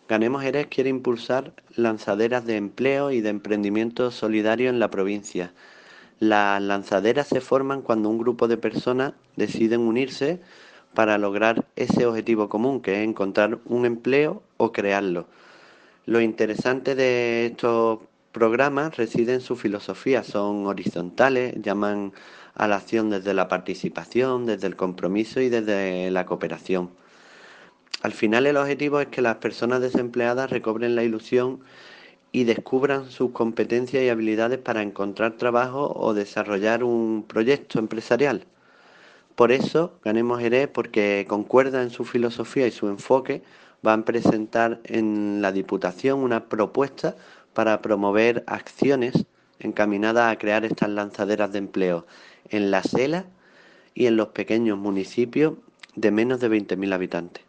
Ganemos Jerez quiere impulsar lanzaderas de empleo y de emprendimiento solidario en la provincia. Las lanzaderas se forman cuando un grupo de personas deciden unirse para lograr ese objetivo común, que es encontrar un empleo o crearlo. Lo interesante de estos programas reside en su filosofía, son horizontales, llaman a la acción desde la participación, desde el compromiso y desde la cooperación. Al final el objetivo es que las personas desempleadas recobren la ilusión y descubran sus competencias y habilidades para encontrar trabajo o desarrollar un proyecto empresarial. Por eso, Ganemos Jerez, porque concuerda en su filosofía y su enfoque, van a presentar en la Diputación una propuesta para promover acciones encaminadas a crear estas lanzaderas de empleo en la SELA y en los pequeños municipios de menos de 20.000 habitantes.